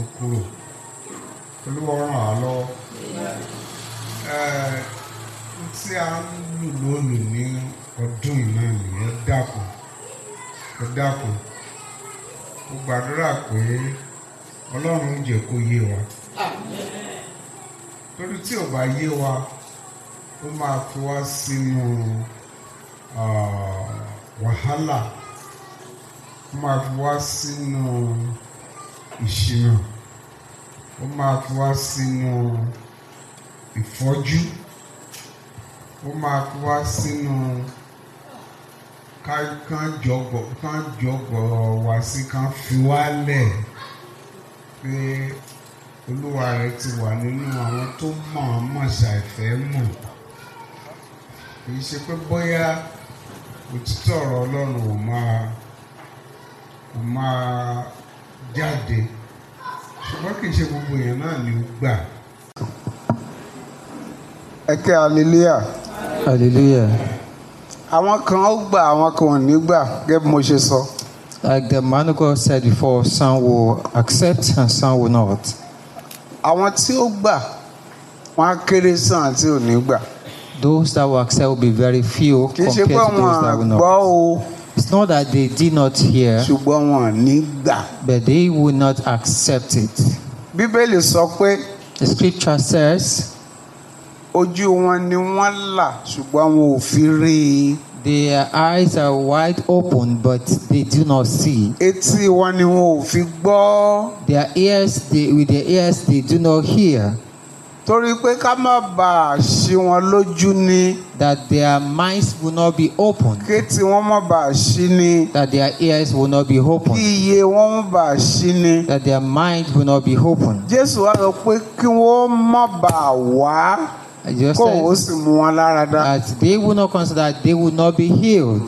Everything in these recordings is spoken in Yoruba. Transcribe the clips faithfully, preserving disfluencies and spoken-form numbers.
kúrò. Olúwa ràn á lọ́wọ́. Tí a ń lù lónìí ní ọdún ìná nìyẹn dákun. Ẹ dákun. Mo gbàdúrà pé Ọlọ́run ń jẹ́ kó yé wa. Torí tí ò bá yé wa, ó máa fi wá sínú wàhálà. Ó máa fi wá sínú ìṣìnà. Ó máa fi wá sínú ìfọ́jú. Ó máa fi wá sínú kán jọ̀gbọ̀ kán jọ̀gbọ̀ wá sí kán fi wá lẹ̀ pé Olúwa rẹ̀ ti wà nínú àwọn tó mọ̀ ọ́n mọ̀ ṣàìfẹ́ mọ̀. Kì í ṣe pé bóyá òtítọ́ ọ̀rọ̀ Ọlọ́run ò máa ò máa jáde, ṣùgbọ́n kì í ṣe gbogbo èèyàn náà ni ó gbà. Ẹ kẹ́ hallelujah. Hallelujah. Àwọn kan ó gbà, àwọn kan ò ní gbà, gẹ́gẹ́ bí mo ṣe sọ. Like the man of God said before, some will accept and some will not. Àwọn tí ó gbà, wọ́n á kéré sàn tí ò ní gbà. Those that will accept will be very few compared to those that will not. It's not that they did not hear, ṣùgbọ́n wọn ò ní gbà. but they will not accept it. Bíbélì sọ pé The scripture says, ojú wọn ni wọ́n là ṣùgbọ́n wọn ò fi rí i. their eyes are wide open, but they do not see. Etí wọn ni wọn ò fi gbọ́. Their ears, they, with their ears, they do not hear. Torí pé ká má bàa ṣí wọn lójú ni. That their minds will not be open. Kétí wọn má bàa ṣí ni. That their ears will not be open. Kí iye wọn má bàa ṣí ni. That their mind will not be open. Jésù wá sọ pé kí wọ́n má bàa wá. Just Kó o sì mú wọn lára dá. that they will not consider that they will not be healed.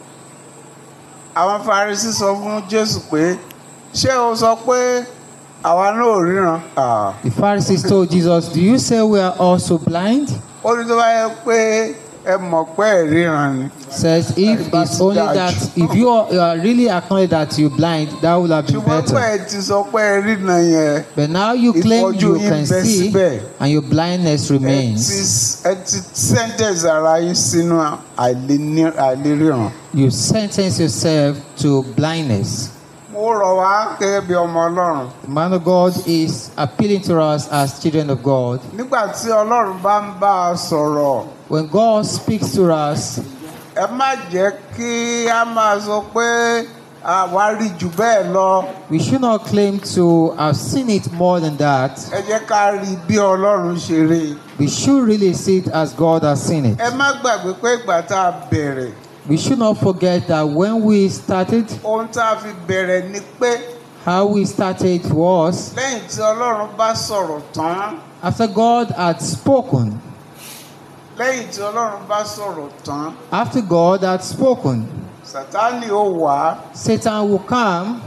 Àwọn Farisí sọ fún Jésù pé ṣé o sọ pé àwa náà ò ríran? The Pharisees told Jesus, do you say we are also blind? Ó ní tó bá yẹ pé ẹ mọ̀ pé ẹ ríran ni. Says if it's only that, if you are, you are really acknowledge that you're blind, that would have been Ṣùgbọ́n pé better. ẹ ti sọ pé ẹ ríran yẹn. But now you claim Ìfọ́jú you yín can bẹ́ see síbẹ̀. and your blindness Ẹ remains. ti ẹ ti sentence ara yín sínú àìlè àìléríran. You sentence yourself to blindness. Mo rọ̀ wá gẹ́gẹ́ bí ọmọ Ọlọ́run. The man of God is appealing to us as children of God. Nígbà tí Ọlọ́run bá ń bá a sọ̀rọ̀, When God speaks to us, ẹ má jẹ́ kí a máa sọ pé àwa rí jù bẹ́ẹ̀ lọ. we should not claim to have seen it more than that. Ẹ jẹ́ ká rí bí Ọlọ́run ṣe rí. We should really see it as God has seen it. Ẹ má gbàgbé pé ìgbà tá a bẹ̀rẹ̀, We should not forget that when we started, ohun tá a fi bẹ̀rẹ̀ ni pé how we started was lẹ́yìn tí Ọlọ́run bá sọ̀rọ̀ tán, after God had spoken. lẹ́yìn tí Ọlọ́run bá sọ̀rọ̀ tán, After God had spoken, Sátánì ó wá Satan will come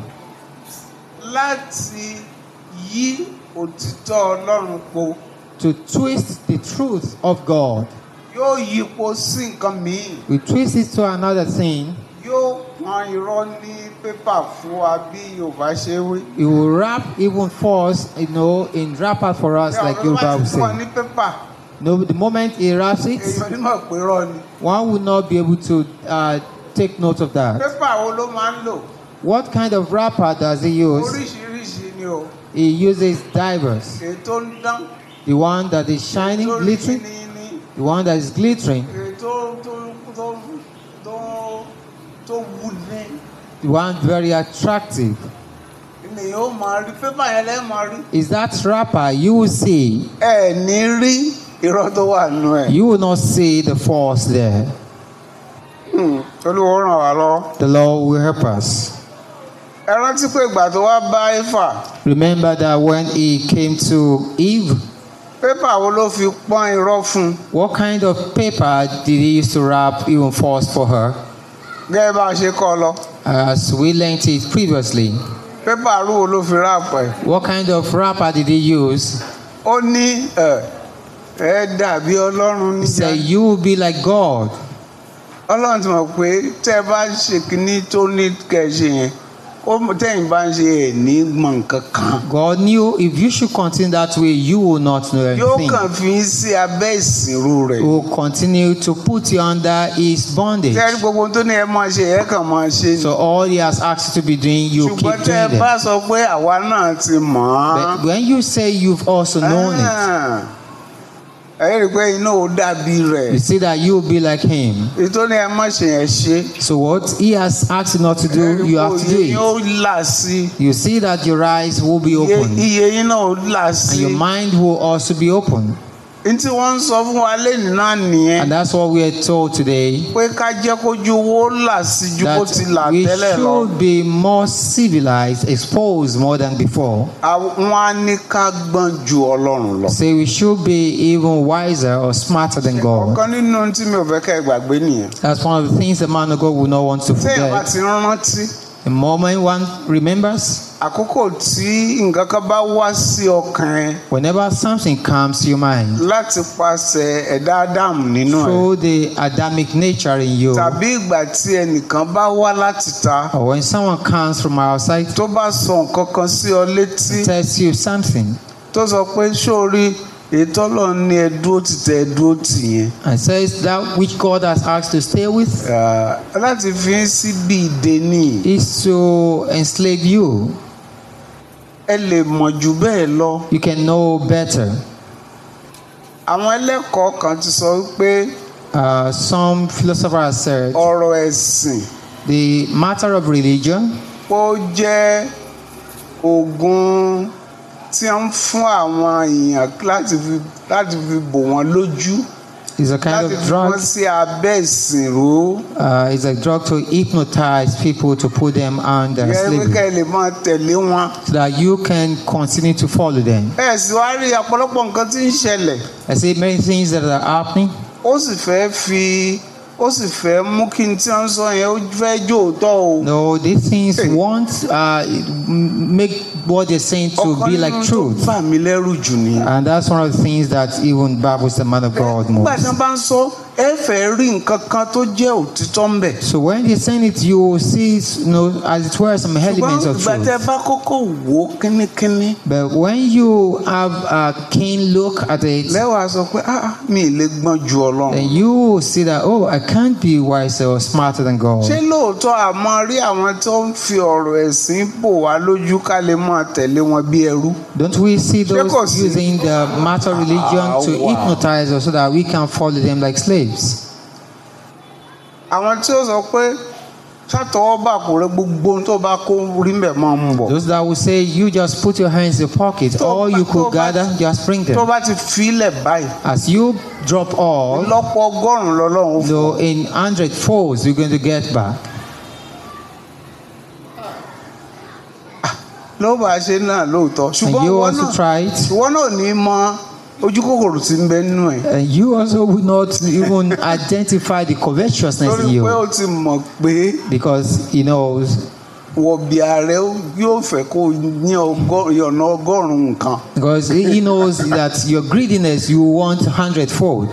láti yí òtítọ́ Ọlọ́run po. to twist the truth of God. Yóò yípo sí nǹkan míì. We twist it to another thing. Yóò pọ́n irọ́ ní pépà fún wa bí Yorùbá ṣe wí. It will wrap even for us, you know, in wrapper for us, like Yoruba will Bí àwọn say. ní pépà, No, the moment he wraps it, èèyàn nímọ̀ pé rọ́ ni. one will not be able to uh, take note of that. Pépà wo ló máa ń lò? What kind of wrapper does he use? Oríṣiríṣi ni o. He uses divers. Èyí tó ń dán. The one that is shining, Tó rí glittering. ní ní. The one that is glittering. Èyí tó tó tó tó tó wù ní. The one very attractive. Ènìyàn ó máa rí pépà yẹn lẹ́ẹ̀ máa rí. Is that wrapper you will see? Ẹ ní rí irọ́ tó wà nínú ẹ̀. You will not see the false there. Olúwa ràn wá lọ́wọ́. The Lord will help us. Ẹ rántí pé ìgbà tó wá bá Éfà, Remember that when he came to Eve, pépà wo ló fi pọ́n irọ́ fún un? what kind of paper did he use to wrap even false for her? Gẹ́gẹ́ bá a ṣe kọ́ lọ. As we learned it previously, Pépà arúgbó ló fi ráàpẹ̀. what kind of wrapper did he use? Ó ní ẹ ẹ dàbí Ọlọ́run He níjà. said, you will be like God. Ọlọ́run ti mọ̀ pé tẹ́ ẹ bá ṣe kínní tó ní kẹ̀ṣe yẹn, God knew if you should continue that way, you will not know anything. He will continue to put you under his bondage. So all he has asked you to be doing, you keep doing them. But when you say you've also known it, you see that you will be like him. So what he has asked you not to do, you have to do it. You see that your eyes will be open, and your mind will also be open. And that's what we are told today, that we should be more civilized, exposed more than before. Say we should be even wiser or smarter than God. That's one of the things the man of God will not want to forget. The moment one remembers, whenever something comes to your mind, through the Adamic nature in you, or when someone comes from outside and tells you something, and says that which God has asked to stay with is to enslave you. You can know better. Uh, some philosophers said the matter of religion is a kind of drug. Uh, it's a drug to hypnotize people, to put them under slavery, so that you can continue to follow them. I see many things that are happening. No, these things won't uh, make what they're saying to be like truth. And that's one of the things that even baffles the man of God most. So when they send it, you will see, you know, as it were, some elements of truth. But when you have a keen look at it, then you will see that, oh, I can't be wiser or smarter than God. Don't we see those using the matter of religion to hypnotize us so that we can follow them like slaves? Those that will say, you just put your hands in your pocket, all you could gather, just bring them. As you drop all, so in hundred folds you're going to get back. And you also try it. And you also would not even identify the covetousness in you, because he knows. Because he knows that your greediness, you want hundredfold.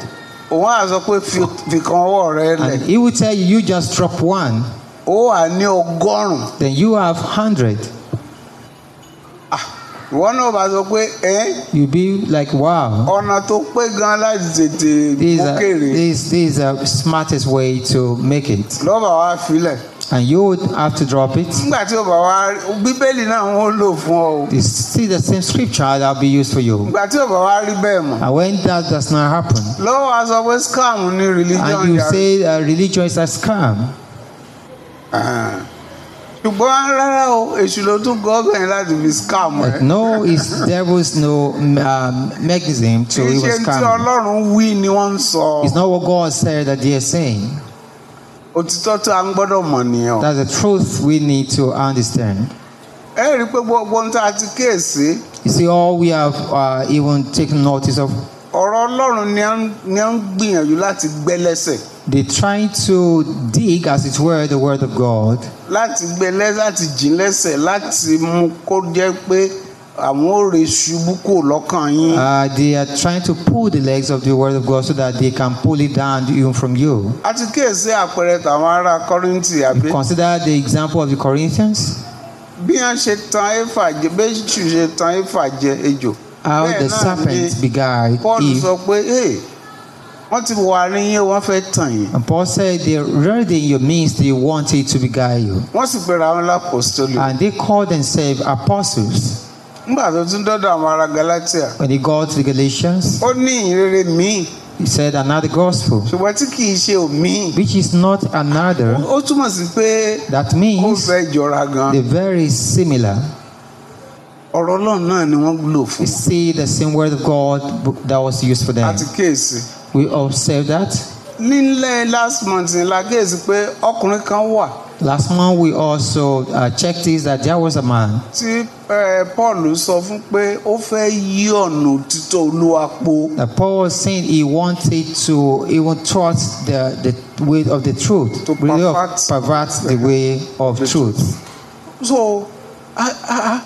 And he will tell you, you just drop one, then you have hundred. You'll be like, wow, this is this a smartest way to make it. And you would have to drop it. It's still the same scripture that will be used for you. And when that does not happen, and you say uh, religion is a scam, uh-huh. But no, it's devil's no um, mechanism to even scam. It's not what God said that they are saying. That's the truth we need to understand. You see, all we have uh, even taken notice of, they try to dig, as it were, the word of God, uh, they are trying to pull the legs of the word of God so that they can pull it down even from you. You consider the example of the Corinthians. bí wọ́n ṣe tan Éfà jẹ bí Èṣù ṣe tan Éfà jẹ ejò. How the serpent beguiled Paul Eve. sọ pé hey, wọ́n ti wà ní yín wọ́n fẹ́ tàn yín. And Paul said, they're already in your midst, they wanted to beguile you. Wọ́n sì pera wọn lápòstólì. And they called themselves apostles. Nígbà tó tún dọ́dọ̀ àwọn ará Galatia. When he got to the Galatians, ó ní ìrere míì. he said another gospel, ṣùgbọ́n tí kì í ṣe òmíì. which is not another. Ó túmọ̀ sí pé That ó means fẹ́ jọra gan. they're very similar. Ọ̀rọ̀ Ọlọ́run náà ni wọ́n lò fún. We see the same word of God that was used for them. Àti kéèsì. We observe that. Nílẹ̀ last month ni la kéèsì pé ọkùnrin kan wà. Last month we also uh, checked this that there was a man. Tí Paul sọ fún pé ó fẹ́ yí ọ̀nà òtítọ́ Olúwa po. That Paul was saying he wanted to even thwart the, the way of the truth, To really of pervert- pervert the way of the truth. So a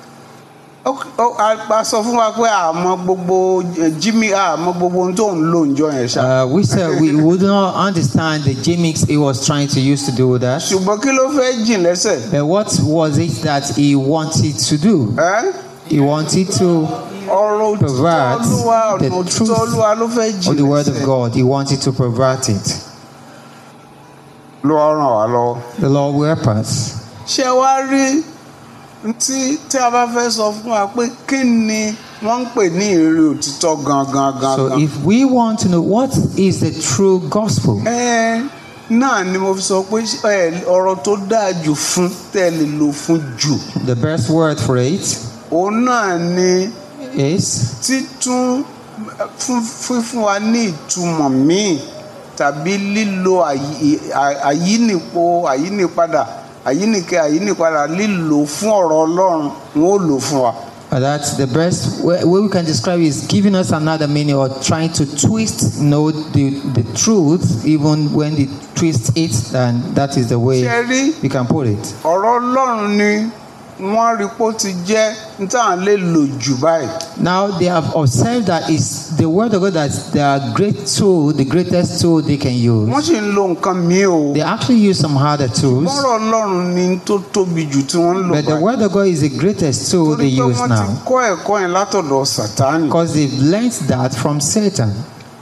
sọ fún wa pé àmọ́ gbogbo Jimmy àmọ́ gbogbo ohun tó ń lò ń jọ yẹn ṣá. Uh, we said we would not understand the gimmicks he was trying to use to do that. Ṣùgbọ́n kí ló fẹ́ jìn lẹ́sẹ̀? But what was it that he wanted to do? Ẹ́ He wanted to ọ̀rọ̀ òtítọ́ pervert Olúwa the ọ̀nà truth òtítọ́ Olúwa ló fẹ́ jìn of the word of lẹ́sẹ̀. God. He wanted to pervert it. Ló wá ràn wá lọ́wọ́. The Lord will help us. Ṣé wá rí tí tí a bá fẹ́ sọ fún wa pé kí ni wọ́n ń pè ní ìrírí òtítọ́ gangan gangan. So if we want to know what is the true gospel, ẹ náà ni mo fi sọ pé ẹ ọ̀rọ̀ tó dáa jù fún tẹ́lẹ̀ lò fún jù. the best word for it Òun náà ni is títún fún fífún wa ní ìtumọ̀ míì tàbí lílo àyí- àyínípo àyínípadà àyíníkẹ́ àyínípadà lílo fún ọ̀rọ̀ Ọlọ́run wọn ò lò fún wa. uh, that's the best way, way we can describe it is giving us another meaning or trying to twist you know, the, the truth even when they twist it, then that is the way Ṣé rí we can put it. ọ̀rọ̀ Ọlọ́run ni wọ́n rí pé ó ti jẹ́ níta lè lò jù báyìí. Now they have observed that it's the word of God that's the great tool, the greatest tool they can Wọ́n use. sì ń lo nǹkan míì o. They actually use some other tools, Ọ̀rọ̀ Ọlọ́run ni tó tóbi jù tí wọ́n ń lò but the báyìí. word of God is the greatest tool they Torí pé use wọ́n ti now kọ́ ẹ̀kọ́ yẹn látọ̀dọ̀ Sátánì. because they've learned that from Satan.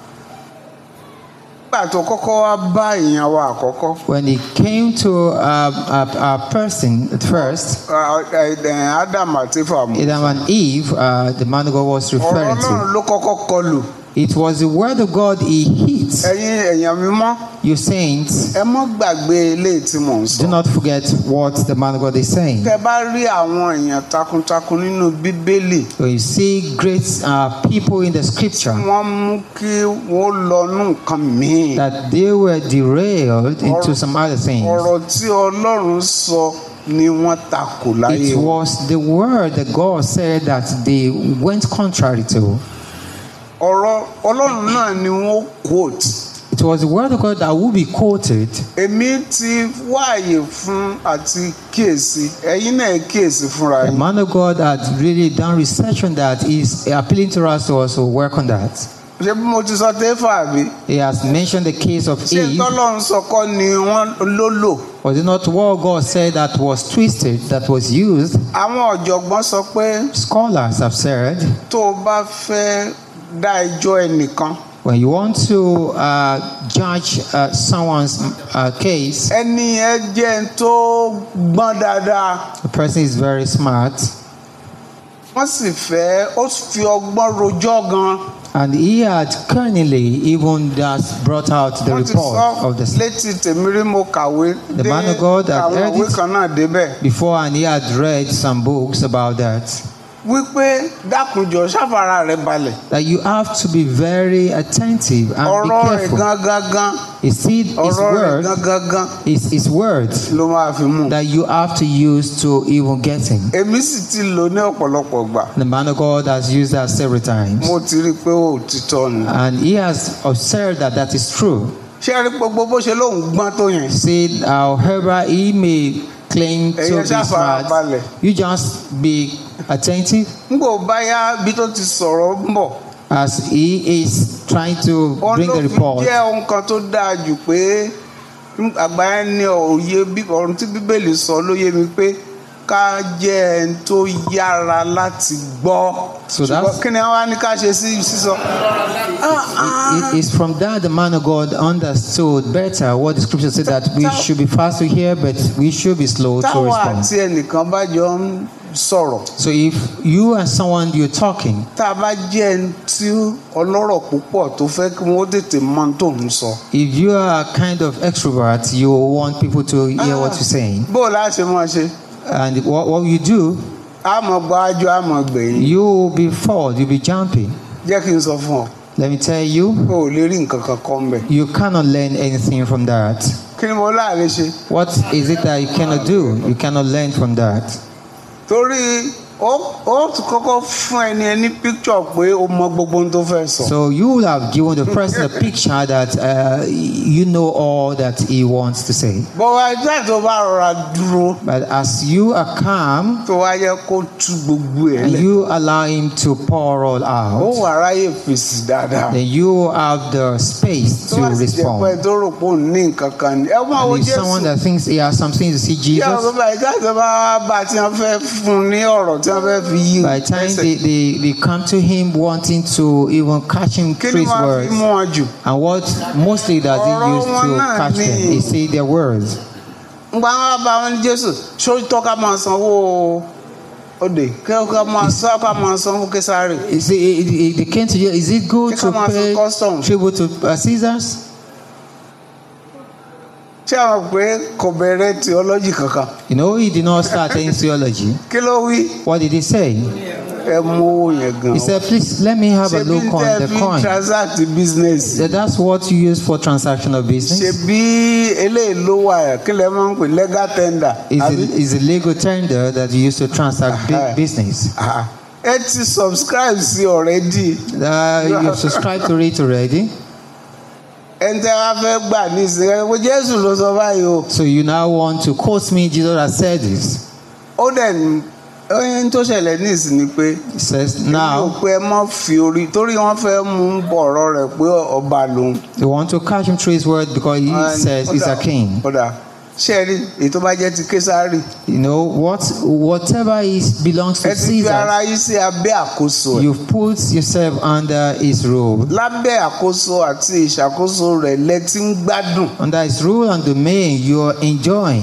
Nígbà tó kọ́kọ́ wá bá èèyàn wa àkọ́kọ́. When he came to a, a, a person at first, Adam àti Éfà mú. Adam and Eve, uh, the man of God was Ọ̀rọ̀ referring Ọlọ́run to, ló kọ́kọ́ kọlù. it was the word of God he hit. Ẹ̀yin èèyàn mímọ́, You saints, ẹ mọ́ gbàgbé eléyìí tí mò ń sọ. do not forget what the man of God is saying. Tẹ́ bá rí àwọn èèyàn takuntakun nínú Bíbélì, When you see great uh, people in the scripture, wọ́n mú kí wọ́n lọ nú nǹkan míì. that they were derailed into some other things. Ọ̀rọ̀ tí Ọlọ́run sọ ni wọ́n takò láyé It wọn. was the word that God said that they went contrary to. Ọ̀rọ̀ Ọlọ́run náà ni wọ́n quote. It was the word of God that would be quoted. Èmi ti wáàyè fún àti kíyèsí, ẹ̀yin náà kíyèsí fúnra The yín. man of God had really done research on that. He's appealing to us to also work on that. Ṣé bí mo ti sọ tẹ́fà àbí? He has mentioned the case of Ṣé Eve. tọ́lọ́run sọ kọ́ ni wọ́n ló lò? Was it not what God said that was twisted, that was used? Àwọn ọ̀jọ̀gbọ́n sọ pé Scholars have said tó o bá fẹ́ dá ẹjọ́ ẹnìkan, when you want to uh, judge uh, someone's uh, case, ẹni yẹn jẹ́ ẹni tó gbọ́n dáadáa. the person is very smart Wọ́n sì fẹ́ ó fi ọgbọ́n rojọ́ gan. and he had cunningly even just brought out the Wọ́n ti report sọ of the létí tèmi rí mo kàwé The dé man of God had àwọn heard ìwé it. kan náà débẹ̀. before, and he had read some books about that. Wípé dákunjọ ṣàfara rẹ̀ balẹ̀. That you have to be very attentive and be Ọ̀rọ̀ rẹ̀ careful. gangan It's his ọ̀rọ̀ rẹ̀ word, gangan it's his words ló máa fi mú. that you have to use to even get him. Èmi sì ti lò ní ọ̀pọ̀lọpọ̀ gbà. The man of God has used that several times, Mo ti rí i pé òtítọ́ ni. and he has observed that that is true. Ṣé ẹ rí gbogbo bó ṣe lóun gbọ́n tó yẹn? See, however he may claim to Ẹ̀yin be ṣàfara smart, balẹ̀. you just be attentive Nígbà bá yá bí tó ti sọ̀rọ̀ ń bọ̀. as he is trying to Òun bring ló the fi report. jẹ́ ohun kan tó dáa jù pé àgbáyé ní òye ọ̀run tí Bíbélì sọ ló yé mi pé ká jẹ́ ẹni tó yára láti gbọ́. So that's kí ni wọ́n á ní ká ṣe sí sísọ. It, it is from that the man of God understood better what the scripture said, that we should be fast to hear, but we should be slow to respond. táwa àti ẹnìkan bá jọ ń sọ̀rọ̀. So if you and someone you're talking, tá a bá jẹ́ ẹni tí ọlọ́rọ̀ púpọ̀ tó fẹ́ kí wọ́n tètè mọ tó ń sọ. if you are a kind of extrovert, you want people to hear what you're saying. bó o láti máa ṣe. And what, what you do, a mọ̀ gbájú a mọ̀ gbẹ̀yìn. you will be forward, you'll be jumping. jẹ́ kí n sọ fún ọ. Let me tell you, o ò lè rí nǹkan kan kọ́ mbẹ̀. you cannot learn anything from that. kí ni mo láàrin ṣe. What is it that you cannot do? You cannot learn from that. torí ó ó tún kọ́kọ́ fún ẹni ẹni picture pé ó mọ gbogbo ohun tó fẹ́ sọ. So you will have given the person a picture that uh, you know all that he wants to say. bọ́wá ẹjọ́ tó bá rọra dúró. But as you are calm, tó wá yẹ kó tú gbogbo ẹ̀ and lẹ̀. you allow him to pour all ó out, wà ráyè fèsì dáadáa. then you have the space to tó bá sì jẹ́ pé respond. tó rò pé òun ní nǹkan kan ní. ẹ máa wo And if someone Jésù. that thinks he has something to see kí àwọn Jesus, bàbá ìjà tó bá wá bá tí wọ́n fẹ́ fún ní ọ̀rọ̀ tí wọ́n fẹ́ fi yí. by the time they, they, they come to him wanting to even catch him kí ni through his wọ́n fi words, mú wọn jù. and what mostly does he use to catch them? He say their words. ngbà wọn bá wọn ní Jésù ṣó tọ́ka máa sanwó òde kí ká máa sọ ká máa sanwó Késárì. Is it, they came to you, is it good Kí to ká máa pay san custom. tribute to uh, Caesars? ṣé àwọn pé kò bẹ̀rẹ̀ theology kankan. You know, he did not start any theology. kí ló wí. What did he say? ẹ mú owó yẹn gan. He said, please let me have a look on the ṣebí coin. transact business. That- That's what you use for transactional business. ṣebí eléyìí ló wà ẹ̀ kí lè máa ń pè legal tender. Is àbí? a, is a legal tender that you use to transact Uh-huh. big business. Ah, ẹ ti subscribe sí already. Uh, you subscribe to it already. ẹni tẹ́ wá fẹ́ gbà ní ìsìn ẹ̀ wọ́n Jésù ló sọ báyìí o. So you now want to quote me, Jesus has said this. ó dẹ̀ ní ẹni tó ṣẹlẹ̀ ní ìsìn ni pé. He says, Èmi ò now pé ẹ mọ́ fi orí torí wọ́n fẹ́ mú bọ̀rọ̀ rẹ̀ pé ọba lòun. they want to catch him through his word because he And says he's a kódà- king. kódà ṣé ẹ rí èyí tó bá jẹ́ ti Késárì. You know, what whatever is belongs to ẹ ti fi ara Caesar, yín sí abẹ́ àkóso ẹ̀. you put yourself under his rule. lábẹ́ àkóso àti ìṣàkóso rẹ̀ lẹ ti ń gbádùn. Under his rule and domain, you are enjoying.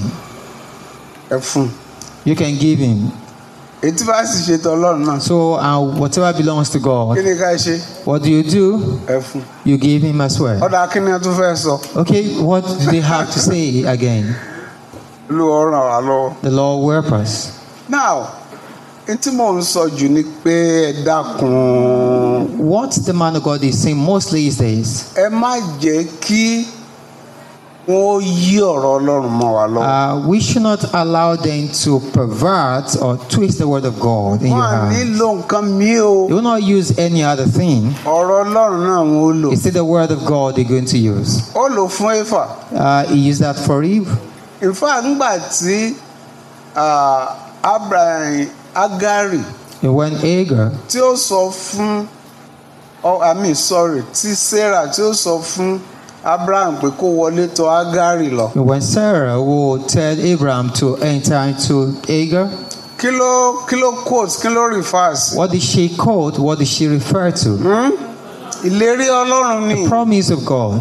ẹ fún un. You can give him. èyí tí bá sì ṣe tọ́lọ́run náà. So, uh, whatever belongs to kí God, ni ká ṣe. what do you do? ẹ fún un. You give him as well. ọ̀dà kí ni ẹ tún fẹ́ sọ. Okay, what do they have to say again? Olúwa ràn wá lọ́wọ́. The Lord will help us. now n tí mò ń sọ jù ni pé ẹ dákun. What the man of God is saying mostly is this: ẹ má jẹ́ kí wọ́n yí ọ̀rọ̀ Ọlọ́run mọ́ wa lọ́wọ́. uh, we should not allow them to pervert or twist the word of God in your wọ́n á hand. nílò nǹkan mi o. They will not use any other thing. ọ̀rọ̀ Ọlọ́run náà wọ́n ó lò. It's still the word of God they're going to use. ó lò fún Éfà. Uh, he used that for Eve. in fact ńgbà tí ah, Abraham Agari And when Agar, tí ó sọ fún oh, I mean sorry tí Sarah tí ó sọ fún Abraham pé kó wọlé tọ̀ Agari lọ. when Sarah will tell Abraham to enter into Agar, kí ló kí ló quote kí ló reverse. what did she quote? What did she refer to? ìlérí Ọlọ́run ni. Promise of God.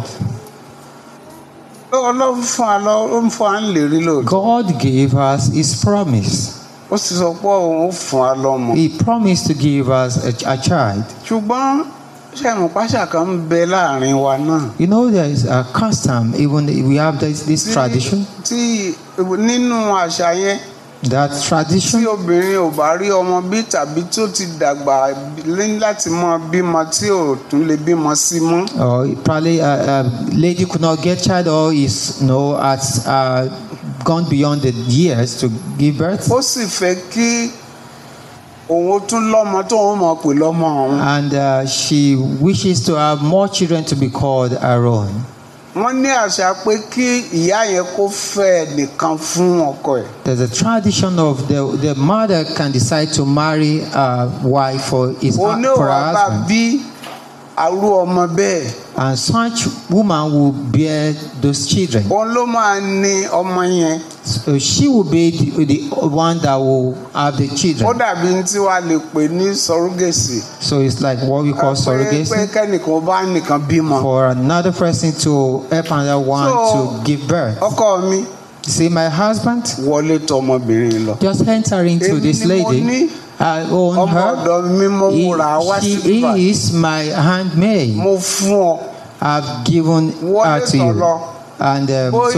Ọlọ́run fún wa lọ ó ń fún wa ń lérí lóòótọ́. God gave us his promise. ó sì sọ pé òun ó fún wa lọ́mọ. He promised to give us a, a child. ṣùgbọ́n ṣàmù pàṣà kan ń bẹ láàrin wa náà. You know, there is a custom, even we have this, this tradition. tí nínú àṣà yẹn That tí tradition, obìnrin ò bá rí ọmọ bí tàbí tó ti dàgbà ní láti máa bímọ tí ò tún lè bímọ sí mọ́. or probably a, a lady could not get child, or is you know, has uh, gone beyond the years to give birth. ó sì fẹ́ kí òun tún lọ́mọ tó òun mọ̀ pé lọ́mọ òun. And uh, she wishes to have more children to be called her own. wọ́n ní àṣà pé kí ìyá yẹn kó fẹ́ nìkan fún ọkọ ẹ̀. There's a tradition of the, the mother can decide to marry a wife for his òun ní for her òun bá husband. bí arú ọmọ bẹ́ẹ̀. And such woman will bear those children. Òun ló máa ní ọmọ yẹn. So she will be the, the one that will have the children. Ó dàbí tí wàá lè pè ní surrogacy. So it's like what we call surrogacy. Pé kẹ́nìkan bá nìkan bímọ. For another person to help another one so, to give birth. Ọkọ mi. See my husband. Wọlé tọ̀ ọmọbìnrin lọ. Just enter into this lady. I own her. She is my handmaid. I've given her to you. And um, so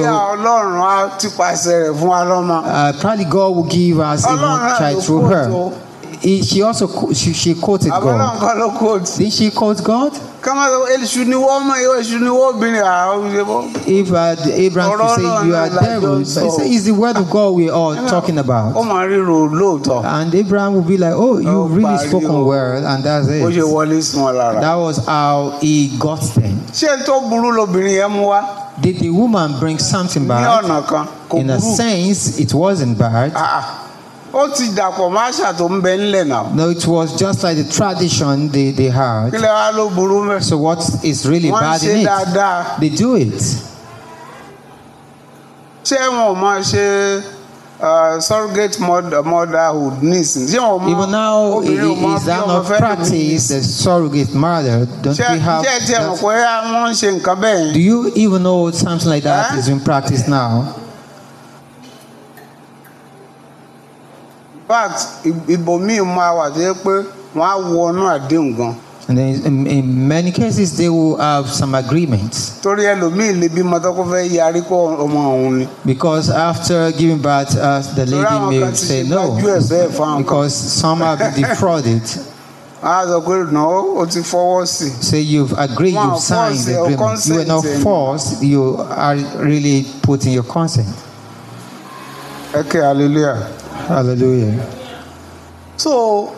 uh, probably God will give us a child through her. He, she also she, she quoted God. Did she quote God? If uh, Abraham could say you are devil, it's the word of God we are talking about. And Abraham will be like, oh, you've really spoken well, and that's it. That was how he got them. Did the woman bring something bad? In a sense, it wasn't bad. No, it was just like the tradition they, they had. So what is really bad in it? They do it. Uh, surrogate mother, motherhood niece. Even now, is that not practice the surrogate mother? Don't we have that? Do you even know something like that eh? is in practice now? But ibomi ma wa je pe wọ́n wọnú àdéhùn gan. And then in, in many cases they will have some agreements. Torí ẹlòmíì lè bí mọ́tò kó fẹ́ yarí kó ọmọ òun ni. Because after giving birth, uh, the lady may say no, because some have been defrauded. Say you've agreed, you've signed the agreement. You are not forced, you are really putting your consent. Okay, hallelujah. Hallelujah. So,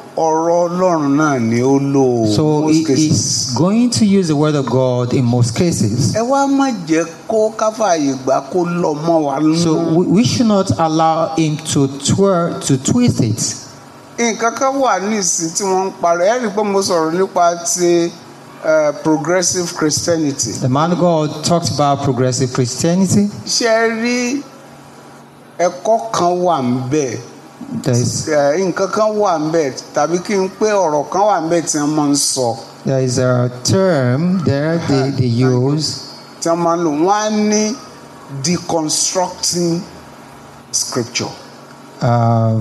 so he is going to use the word of God in most cases. So we, we should not allow him to twir, to twist it. Uh, progressive Christianity. The man of God talked about progressive Christianity. There is, there is a term there they, they use. Deconstructing scripture. Uh,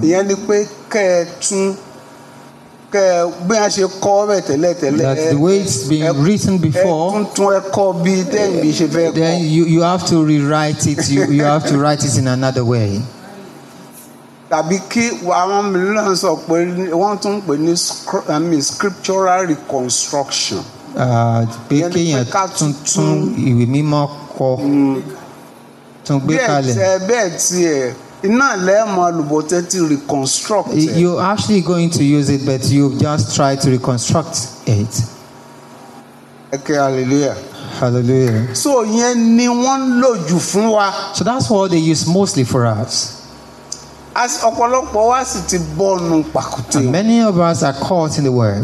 That's the way it's been written before. Then you, you have to rewrite it. You, you have to write it in another way. Tàbí kí àwọn mìíràn sọ pé wọ́n tún pè ní scriptural reconstruction. Pé kéèyàn tún tún ìwé mímọ́ kọ tún gbé kalẹ̀. Bẹ́ẹ̀ tiẹ̀ iná lẹ́ẹ̀mọ́ àlùbọ̀tẹ́ ti reconstruct. You're actually going to use it, but you just try to reconstruct it. Okay, hallelujah. Hallelujah. So yẹn ni wọ́n lò jù fún wa. So that's what they use mostly for us. As ọ̀pọ̀lọpọ̀ wa sì ti bọ́ọ̀nù pàkúté. And many of us are caught in the word.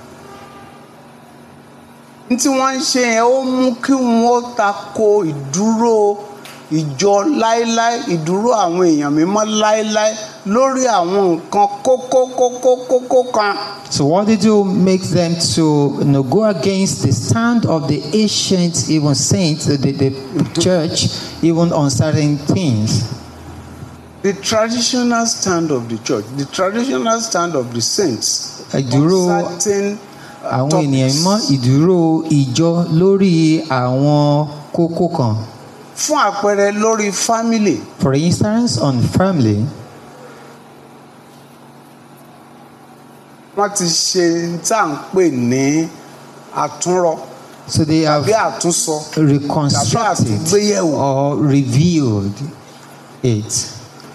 Ntí wọ́n ń ṣe yẹn ó mú kí wọ́n tako ìdúró ìjọ láéláé, ìdúró àwọn èèyàn mímọ́ láéláé lórí àwọn nǹkan kókó-kókó-kókó kan. So what they do makes them to you know, go against the stand of the ancient even saints, the, the church, even on certain things. The traditional stand of the church, the traditional stand of the saints ìdúró on certain uh, àwọn ènìyàn mọ́ ìdúró ìjọ lórí àwọn kókó kan. Fún àpẹẹrẹ lórí family. For instance, on family. Wọ́n ti ṣe tá à ń pè ní àtúnrọ. So they have reconstructed or revealed it.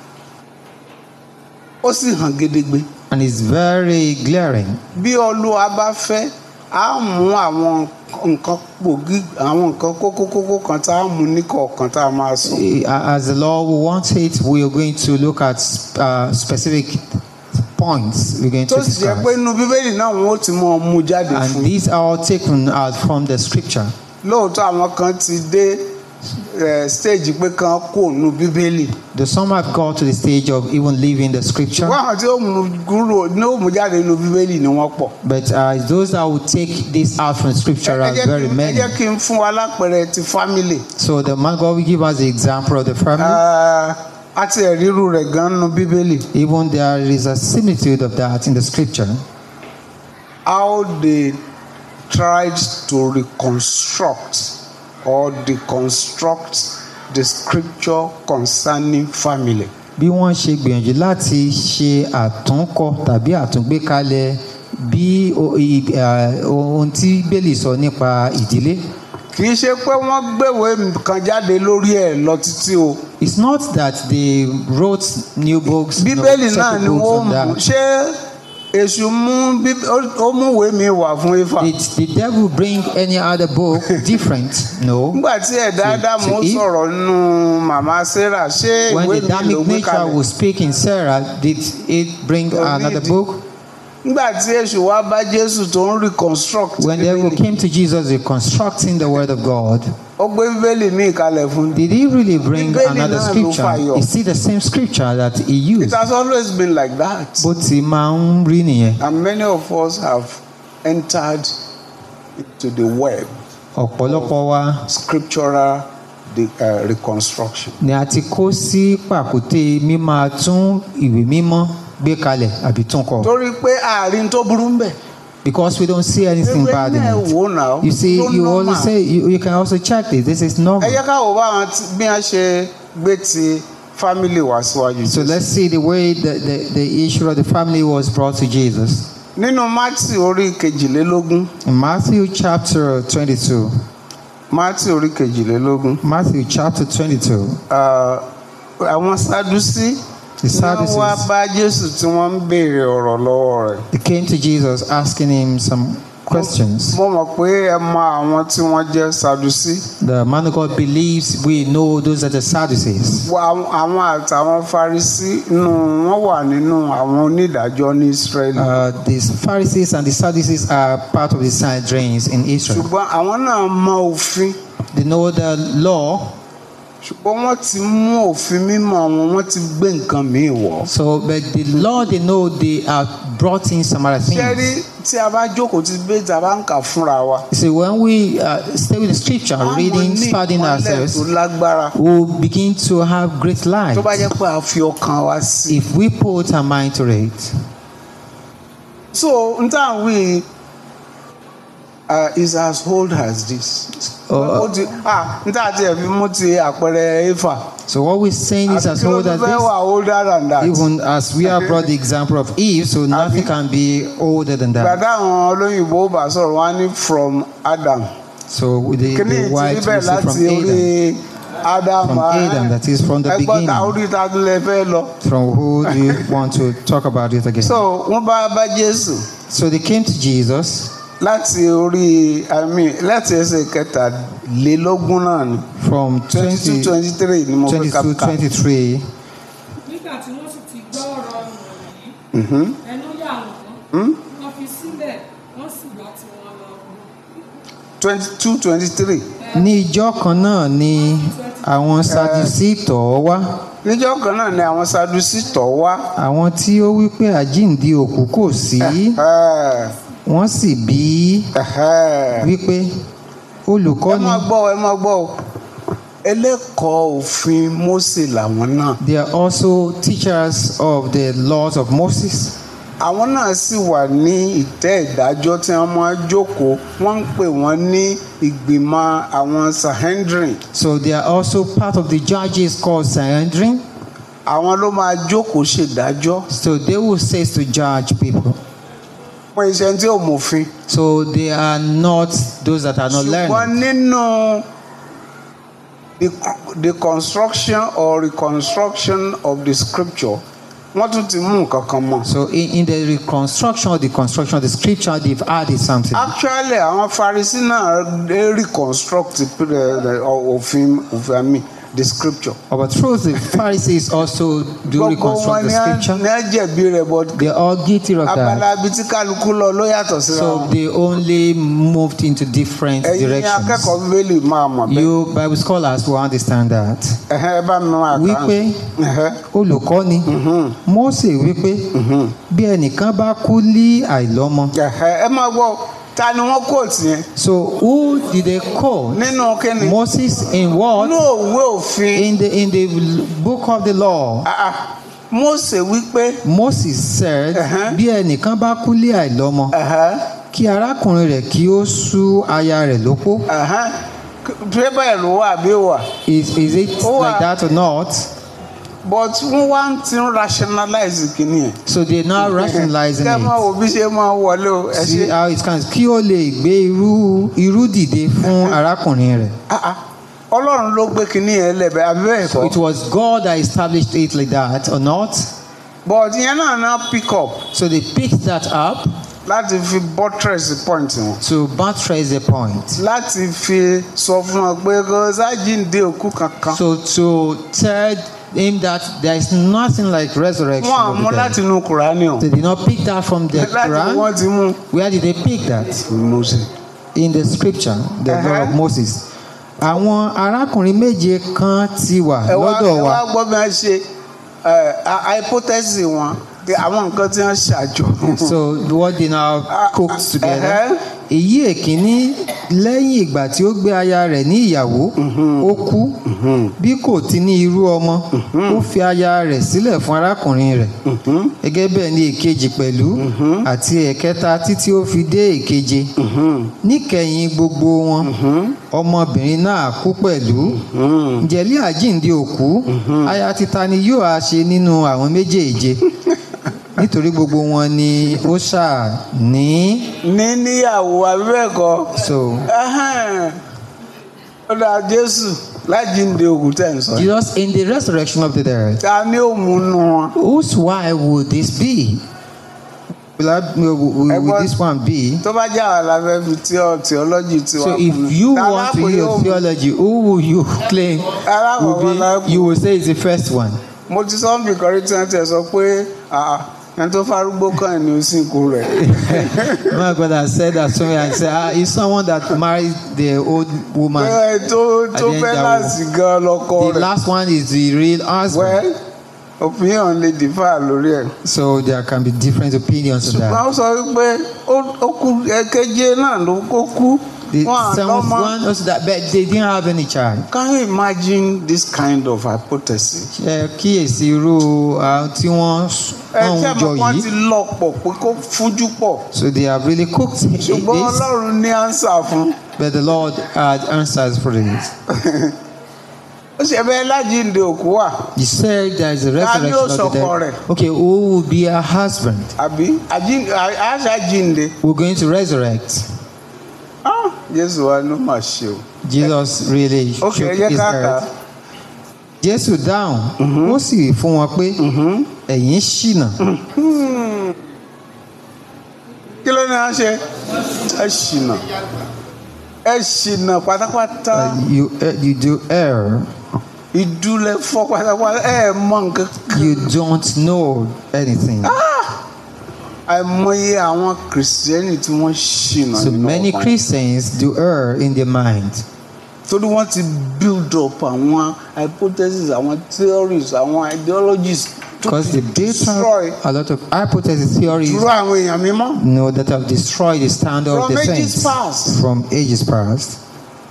Ó sì hàn gedegbe. And it's very glaring. Bí Olúwa bá fẹ́, a mú àwọn nǹkan gbòógì, àwọn nǹkan kókó-kókó kan tá a mú ní kọ̀ọ̀kan tá a máa sọ. As the Lord will want it, we are going to look at uh, specific points we're going to tó sì jẹ́ pé discuss. inú Bíbélì náà wọ́n ó ti mọ mú jáde And fún. these are all taken out from the scripture. Lóòótọ́ àwọn kan ti dé stage pé kan kó nínú Bíbélì. The some have got to the stage of even leaving the scripture. Ṣùgbọ́n àwọn tí ó mú kúrò ní ó mú jáde nínú Bíbélì ni wọ́n pọ̀. But uh, those that will take this out from scripture are very many. Ẹ jẹ́ kí n fún wa lápẹẹrẹ ti family. So the man God will give us the example of the family. Àti ẹ̀rírú rẹ̀ gan nínú Bíbélì. Even there is a similitude of that in the scripture. How they tried to reconstruct or deconstruct the scripture concerning family. Bí wọ́n ṣe gbìyànjú láti ṣe àtúnkọ tàbí àtúngbékalẹ̀ bí ohun tí Bíbélì sọ nípa ìdílé. Kì í ṣe pé wọ́n gbéwèé kan jáde lórí ẹ̀ lọ títí o. It's not that they wrote new books. Bíbélì náà ni wọ́n mú. Ṣé Èṣù mú ó mú ìwé mi wá fún Éfà? Did the devil bring any other book different? No. Nígbà tí ẹ̀dá Ádámù sọ̀rọ̀ nínú màmá Sarah, ṣé ìwé mi ló gbé kalẹ̀? When the Adamic nature was speaking Sarah, did it bring another book? Nígbà tí Èṣù wá bá Jésù tó ń reconstruct. When the devil came to Jesus reconstructing the word of God, ó gbé Bíbélì míì kalẹ̀ fún. did he really bring another scripture? Is it the same scripture that he used? It has always been like that. Bó ti máa ń rí nìyẹn. And many of us have entered into the web. Ọ̀pọ̀lọpọ̀ wa scriptural the, uh, reconstruction. Ni a ti kó sí pàkúté mímáa tún ìwé mímọ́ gbé kalẹ̀ àbí tún kọ. Torí pé àárín tó burú ń bẹ. Because we don't see anything bad in it. You see, you also say you, you can also check this. This is normal. Ẹ jẹ́ ká wò bá bí wọ́n ṣe gbé ti family wá síwájú. So let's see the way the, the, the issue of the family was brought to Jesus. Nínú Matthew orí kejìlélógún. In Matthew chapter twenty-two. Matthew orí kejìlélógún. Matthew chapter twenty-two. Àwọn Sadducee. The Sadducees. Wọ́n wá bá Jésù tí wọ́n ń béèrè ọ̀rọ̀ lọ́wọ́ rẹ̀. They came to Jesus asking him some questions. Mo mọ̀ pé ẹ mọ àwọn tí wọ́n jẹ́ Sadducee. The man of God believes we know those are the Sadducees. Àwọn àtàwọn Pharisee nínú wọ́n wà nínú àwọn onídàájọ́ ní Israeli. Uh, the Pharisees and the Sadducees are part of the Sanhedrin in Israel. Ṣùgbọ́n àwọn náà mọ òfin. They know the law. Ṣùgbọ́n wọ́n ti mú òfin mímọ́ wọn, wọ́n ti gbé nǹkan míì wọ̀. So, but the law they know they have brought in some other things. Ṣẹ́rí tí a bá jókòó tí bẹ́ẹ̀ tí a bá ń kà fúnra wa. See, when we uh, stay with the scripture, reading, studying ourselves, we'll begin to have great light. Tó bá jẹ́ pé a fi ọkàn wa sí. If we put our mind to it. So, n ta wí uh, is as old as this. Uh, ah, n ta ti ẹ̀ fi mú ti àpẹẹrẹ Éfà. So what we're saying is as old as this. Older than that. Even as we have brought the example of Eve, so nothing can be older than that. Gbàdá àwọn olóyìnbó bá sọ̀rọ̀ wá ní from Adam. So with the, the white we see from Adam. Adam, from Adam, that is from the beginning. From who do you want to talk about it again? So wọ́n bá bá Jésù. So they came to Jesus. Láti orí I mean láti ẹsẹ̀ kẹtàlélógún náà ni. From twenty-two twenty-three ni mo fẹ́ ká ká. twenty-three. Nígbà tí wọ́n sì ti gbọ́ ọ̀rọ̀ wọ̀nyí, ẹnu yà wọ́n, wọ́n fi sílẹ̀, wọ́n sì bá tiwọn lọ. twenty-two twenty-three. Ní ìjọ kan náà ni àwọn Sadducee tọ̀ ọ́ wá. Níjọ́ kan náà ni àwọn Sadducee tọ̀ wá. Àwọn tí ó wí pé àjíǹde òkú kò sí. Wọ́n sì bí wípé olùkọ́ni. ẹ máa gbọ́ ẹ máa gbọ́ ẹlẹ́kọ̀ọ́ òfin Mósè làwọn náà. They are also teachers of the laws of Moses. Àwọn náà sì wà ní ìtẹ́ ìdájọ́ tí wọ́n máa jókòó wọ́n ń pè wọ́n ní ìgbìmọ̀ àwọn Sanhedrin. So they are also part of the judges called Sanhedrin. Àwọn ló máa jókòó ṣèdájọ́. So they will say to judge people. Wọ́n iṣẹ́ tí ò mọ̀fin. So they are not those that are not learned. Ṣùgbọ́n nínú the the construction or reconstruction of the scripture wọ́n tún ti mú nǹkan kan mọ́. So in, in the reconstruction or the construction of the scripture they've added something. Actually àwọn Pharisee náà reconstruct òfin òfin mi the scripture. But truth, the Pharisees also do reconstruct the scripture. They are all guilty of that. So they only moved into different directions. You Bible scholars will understand that. Wípé olùkọ́ni Mósè wípé bí ẹnìkan bá kú ní àìlọ́mọ. So who did they call? Moses in what? In the in the book of the law. Moses said, bí ẹnìkan bá kú ní àìlọ́mọ, kí arákùnrin rẹ̀ kí ó sú aya rẹ̀ lópó. Is is it like that or not? But one thing rationalize it. So they now rationalizing it. See how it can. Kí ó lè gbé irú irú dìde fún arákùnrin rẹ̀. So it was God that established it like that or not? But you know now pick up. So they picked that up. Láti fi buttress the point wọn. To buttress the point. Láti fi sọ fún ọ pé kò sájíǹde òkú kankan. So to tell him that there is nothing like resurrection. Wọ́n mú láti inú Kùránì o. They did not pick that from the Quran. Wọ́n ti mú. Where did they pick that? Moses. In the scripture, the uh-huh. law of Moses. Àwọn arákùnrin méje kan ti wà lọ́dọ̀ wa. Ẹ wá gbọ́ bí wọ́n ṣe hypothesis wọn. So what they now cooked together. Èyí èkíní lẹ́yìn ìgbà tí ó gbé aya rẹ̀ ní ìyàwó ó kú bí kò ti ní irú ọmọ ó fi aya rẹ̀ sílẹ̀ fún arákùnrin rẹ̀ gẹ́gẹ́ bẹ́ẹ̀ ni èkejì pẹ̀lú àti ẹ̀kẹta títí ó fi dé èkeje níkẹyìn gbogbo wọn ọmọbìnrin náà kú pẹ̀lú ǹjẹ́ ní àjíǹde òkú aya títa ni yóò á ṣe nínú àwọn méjèèje nítorí gbogbo wọn ni ó ṣáà ní. ní níyàwó abẹ́ẹ̀kọ́. So. ọ̀dà Jésù lájíǹde òkú tẹ̀ ń sọ. Jesus in the resurrection of the dead. ta ni ó mú nù wọn. Whose wife would this be? Will, I, will, will, will this one be? tó bá jẹ́ àwọn alábẹ́ fi theology tiwa. So if you want to hear theology, who will you claim will be? You will say it's the first one. mo ti sọ bí Corinthians ẹ sọ pé ẹni tó farúgbó kan ni ó sìnkú rẹ̀. My brother said that somewhere and said ah it's someone that married the old woman. tó tó fẹ́ láti gan lọ́kọ rẹ̀. The last one is the real husband. Well, opinion lè differ lórí ẹ̀. So there can be different opinions on that. ṣùgbọ́n ó sọ wípé ó kú ẹ̀kẹ́jẹ́ náà ló kó kú. The seventh one also that, but they didn't have any child. Can you imagine this kind of hypothesis? Ẹ kíyèsí irú tí wọ́n ń jọ yìí. Ẹ ti lọ pọ̀ pé kó fújú pọ̀. So they have really cooked this. Ṣùgbọ́n Ọlọ́run ní answer fún. But the Lord had answers for this. Ó ṣe bẹ́ẹ̀ lájíǹde òkú wà. You said there is a resurrection of the dead. Okay, who will be her husband? Àbí àjíǹde. We're going to resurrect. Ah, Jesus wa ló mà ṣe o. Jesus really shook his head. Jésù dáhùn, ó sì fún wọn pé ẹ̀yin ṣìnà. Kí ló ní à ń ṣe? Ẹ ṣìnà. Ẹ ṣìnà pátápátá. You you do err. Ìdúlẹ̀ fọ́ pátápátá ẹ mọ̀ nǹkan. You don't know anything. àìmọye àwọn Kìrìsìtẹ́nì tí wọ́n ṣìnà nínú ọkàn. So many Christians do err in their mind. Torí wọ́n ti build up àwọn hypotheses, àwọn theories, àwọn ideologies. Because they built up a lot of hypotheses, theories. Dúró àwọn èèyàn mímọ́. No, that have destroyed the standard of the saints. From ages past. From ages past.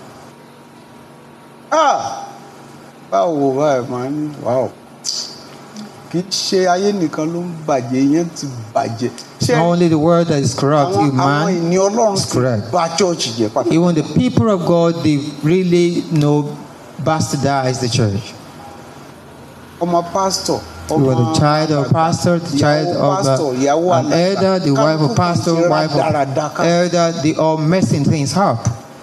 Ah, báwo báyìí máa ń wáwò. Kì í ṣe ayé nìkan ló ń bàjẹ́, yẹn ti bàjẹ́. Not only the word that is corrupt, àwọn man ènìyàn Ọlọ́run is correct. bà church jẹ́ pàtàkì. Even the people of God, they really know bastardize the church. Ọmọ pastor. You were the child of a pastor, the child of a, an elder, the wife of pastor, wife of elder. They all messing things up.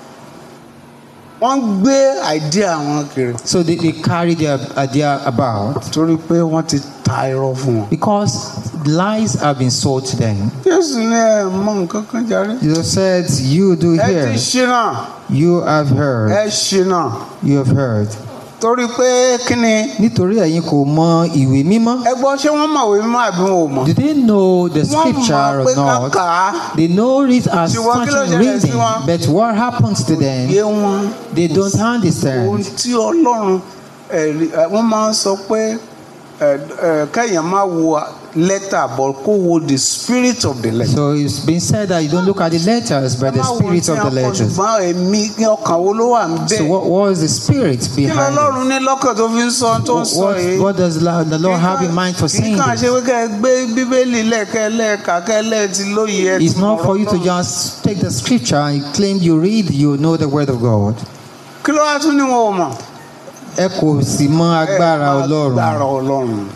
Wọ́n gbé idea wọn kiri. So they, they carry their idea about. Torí pé wọ́n ti ta irọ́ fún wọn. Because lies have been sold to them. Jésù ní ẹ mọ nǹkan kan jàre. Jesus said, you do hear. Ẹ ti ṣìnà. You have heard. Ẹ ṣìnà. You have heard. torí pé kí ni. nítorí ẹ̀yin kò mọ ìwé mímọ́. ẹ gbọ́ ṣé wọ́n mọ̀ ìwé mímọ́ àbí wọn ò mọ̀. do they know the scripture or not? They know it as starting reading, but what happens to them? They don't understand. ohun tí Ọlọ́run wọ́n máa ń sọ pé kẹ́yìn máa wo letter but kó wo the spirit of the letter. So it's been said that you don't look at the letters but the spirit of the letters. So what was the spirit behind it? What, what does the Lord have in mind for saying this? It's not for you to just take the scripture and claim you read, you know the word of God. Ẹ kò sì mọ agbára Ọlọ́run.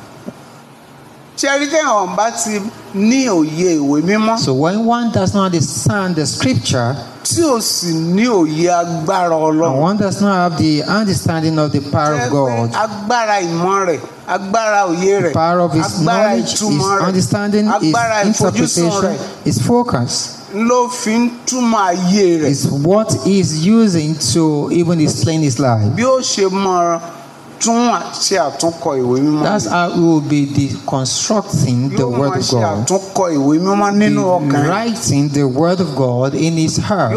So when one does not understand the scripture, and one does not have the understanding of the power of God, the power of his knowledge, his understanding, his interpretation, his focus, is what he is using to even explain his life. That's how we will be deconstructing the word of God, be writing the word of God in his heart, be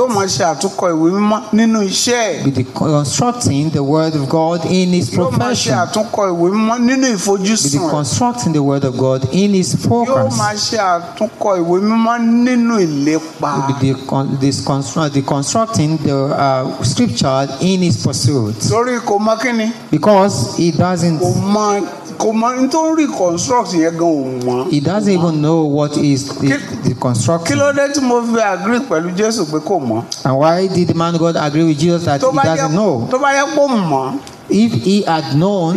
deconstructing the word of God in his profession, be deconstructing the word of God in his focus, be deconstructing the uh, scripture in his pursuit. Because he doesn't he doesn't even know what is the, the construction. And why did the man of God agree with Jesus that he doesn't know? If he had known,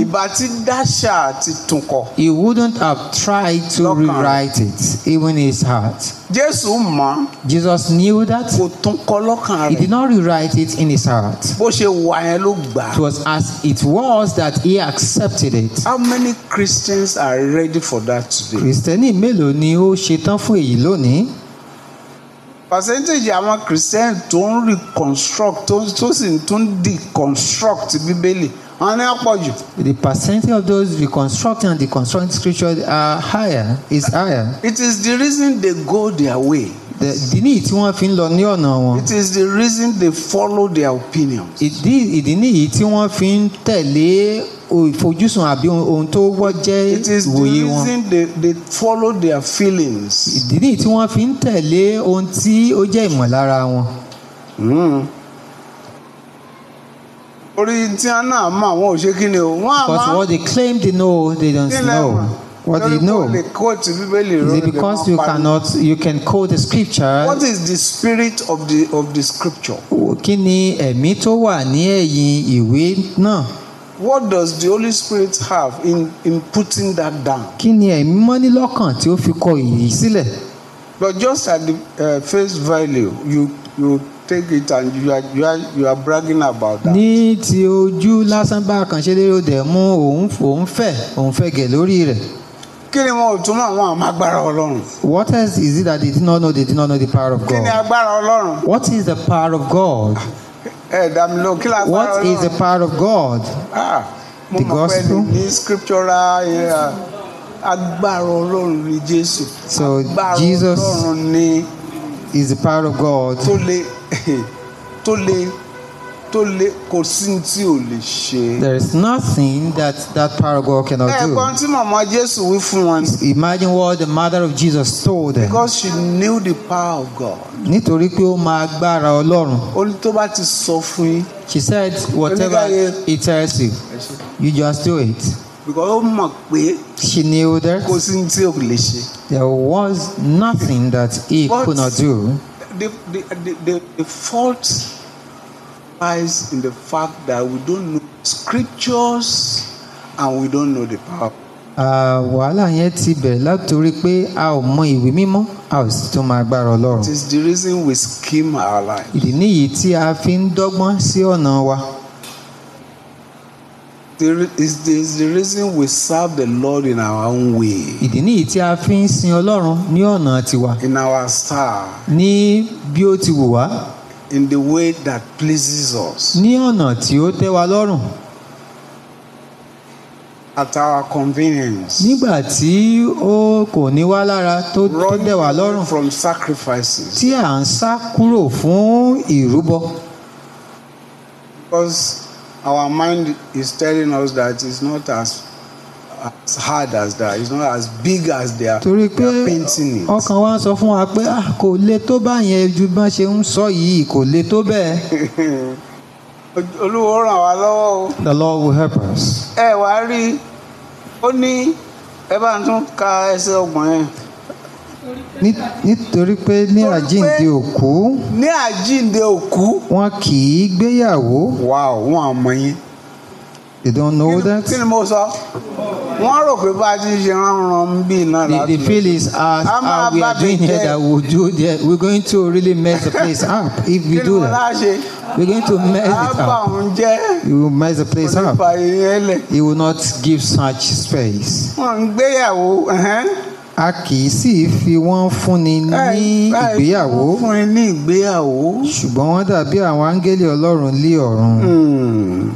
he wouldn't have tried to rewrite it, even in his heart. Jesus knew that. He did not rewrite it in his heart. It was as it was that he accepted it. How many Christians are ready for that today? Kristẹni mélòó ni ó ṣetán fún èyí lónìí? Percentage àwọn Christian tó ń reconstruct tó sì tún deconstruct Bíbélì. The percentage of those reconstructing and deconstructing scripture are higher, is higher. It is the reason they go their way. Ìdí nìyí tí wọ́n fi ń lọ ní ọ̀nà wọn. It is the reason they follow their opinions. Ìdí nìyí tí wọ́n fi ń tẹ̀lé ìfojúsùn àbí ohun tó wọ́ jẹ́ ìwòye wọn. It is the reason they, they follow their feelings. Ìdí nìyí tí wọ́n fi ń tẹ̀lé ohun tí ó jẹ́ ìmọ̀lára wọn. Because what they claim they know, they don't know. What they know. Is it because you cannot, you can quote the scripture? What is the spirit of the of the scripture? Kí ni ẹ̀mí tó wà ní ẹ̀yìn ìwé náà? What does the Holy Spirit have in in putting that down? Kí ni ẹ̀mí mọ́ ní lọ́kàn tí ó fi kọ èyí sílẹ̀? But just at the uh, face value, you you take it and you are you are you are bragging about that. Ní ti ojú lásán bá kan ṣe lérò dẹ̀ mú òun òun fẹ́ òun fẹ́ gẹ̀ lórí rẹ̀. Kí ni wọn ò tún mọ̀ àwọn agbára Ọlọ́run? What else is it that they did not know? They did not know the power of God. Kí ni agbára Ọlọ́run? What is the power of God? Ẹ dàmí lọ kí la agbára Ọlọ́run? What is the power of God? Ah, the gospel. Ní scriptural agbára Ọlọ́run ni Jésù. So Jesus is the power of God. Tó lè tó lè tó lè kò sí tí ò lè ṣe. There is nothing that that power of God cannot do. Ẹ̀gbọ́n tí màmá Jésù wí fún wọn. Imagine what the mother of Jesus told them. Because she knew the power of God. Nítorí pé ó mọ agbára Ọlọ́run. Ó ní tó bá ti sọ fún yín. She said whatever he tells you, you just do it. Because ó mọ̀ pé she knew that kò sí tí ò lè ṣe. There was nothing that he But could not do. The, the, the, the, the fault lies in the fact that we don't know scriptures and we don't know the power. Wàhálà yẹn ti bẹ̀rẹ̀ látòrí pé a ò mọ ìwé mímọ́ a ò sì tún máa gbára Ọlọ́run. It is the reason we scheme our life. Ìdí nìyí tí a fi ń dọ́gbọ́n sí ọ̀nà wa. There is the, the reason we serve the Lord in our own way. Ìdí nìyí tí a fi ń sin Ọlọ́run ní ọ̀nà tiwa. In our style. Ní bí ó ti wù wá. In the way that pleases us. Ní ọ̀nà tí ó tẹ́ wa lọ́rùn. at our convenience. Nígbà tí ó kò ní wá lára tó tó dẹ̀ wá lọ́rùn. Running from sacrifices. Tí à ń sá kúrò fún ìrúbọ. Because our mind is telling us that it's not as as hard as that. It's not as big as they are, Torí they are pé painting it. ọkàn wa sọ fún wa pé ah kò le tó báyẹn ju bá ṣe ń sọ yìí kò le tó bẹ́ẹ̀. Olúwa ràn wá lọ́wọ́ o. The Lord will help us. Ẹ wá rí ó ní ẹ bá ń tún ka ẹsẹ̀ ọgbọ̀n yẹn. Nítorí pé ní àjíǹde òkú. Ní àjíǹde òkú. Wọn kì í gbéyàwó. Wow, wọn àmọ́ yín. You don't know that? Kí ni mo sọ? Wọ́n rò pé bá a ti ṣe ránran bí iná láti. The feel is as how we are doing here that we do there. We're going to really mess the place up if we do that. We're going to mess it up. You will mess the place up. He will not give such space. Wọ́n ń gbéyàwó. A kì í sì fi wọ́n fúnni ní ìgbéyàwó. Fúnni ní ìgbéyàwó. Ṣùgbọ́n wọ́n dàbí àwọn áńgẹ́lì Ọlọ́run lé ọ̀run.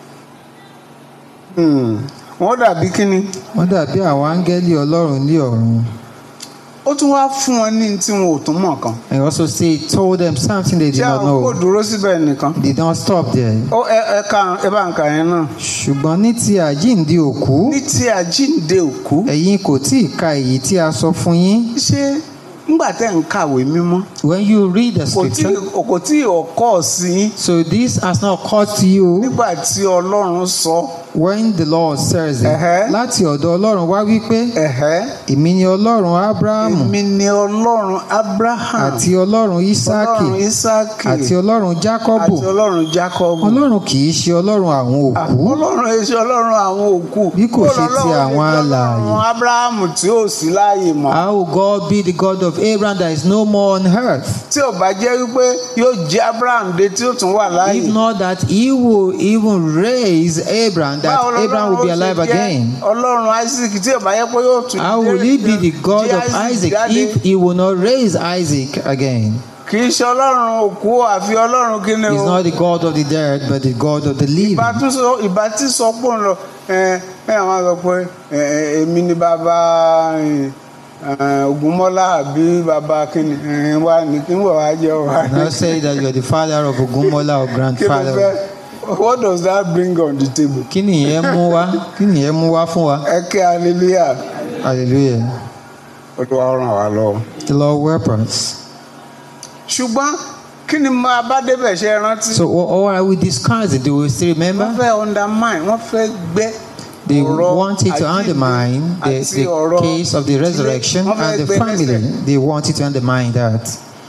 Wọ́n dàbí kíni? Wọ́n dàbí àwọn áńgẹ́lì Ọlọ́run ní ọ̀run. Ó tún wá fún wọn ní tí wọn ò tún mọ̀ kan. And also say he told them something they did not know. Tí àwọn kò dúró síbẹ̀ nìkan. They don't stop there. Ó ẹ ẹ ká ẹ bá ń kà yẹn náà. Ṣùgbọ́n ní ti àjíǹde òkú. Ní ti àjíǹde òkú. Ẹ̀yin kò tí ì ka èyí tí a sọ fún yín. Ṣé nígbà tẹ́ ń kàwé mímọ́. When you read the scripture. Kò tí ì ọkọ̀ sí. So this has not occurred to you. Nígbà tí Ọlọ́run sọ. When the Lord says it. Láti ọ̀dọ̀ Ọlọ́run wá wípé. Èmi ni Ọlọ́run Ábúráhámù. Èmi ni Ọlọ́run Ábúráhámù. Àti Ọlọ́run Ísáàkì. Ọlọ́run Ísáàkì. Àti Ọlọ́run Jákọ́bù. Àti Ọlọ́run Jákọ́bù. Ọlọ́run kì í ṣe Ọlọ́run àwọn òkú. Ọlọ́run kì í ṣe Ọlọ́run àwọn òkú. Bí kò ṣe ti àwọn alààyè. Ọlọ́run Ábúráhámù tí ò sí láàyè mọ́. How will God be the God of Abraham that is no more on earth? Tí ò bá jẹ́ wípé yóò jí Abraham dé tí ó tún wà láàyè. If not that he will even raise Abraham, that Abraham will be alive again. Ọlọ́run Isaac tí ò bá yẹ pé yóò tún. How will he be the God of Isaac if he will not raise Isaac again? Kì í ṣe Ọlọ́run òkú àfi Ọlọ́run kí ni o. He is not the God of the dead but the God of the living. Ìbá tún sọ ìbá tí sọ pé òun lọ ẹ ẹ àwọn sọ pé èmi ni bàbá Ògúnmọ́lá àbí bàbá kíni wà ní kí n wà wá jẹ́ wà. Now say that you are the father of Ògúnmọ́lá or grandfather. What does that bring on the table? Kí ni ìyẹn mú wá? Kí ni ìyẹn mú wá fún wa? Ẹ kí hallelujah. Hallelujah. Olúwa ràn wá lọ́wọ́. The Lord will help us. Ṣùgbọ́n kí ni máa bá débẹ̀ ṣe rántí? So what are we discussing? Do we still remember? Wọ́n fẹ́ undermine, wọ́n fẹ́ gbẹ́. They wanted to undermine the, the case of the resurrection and the family. They wanted to undermine that.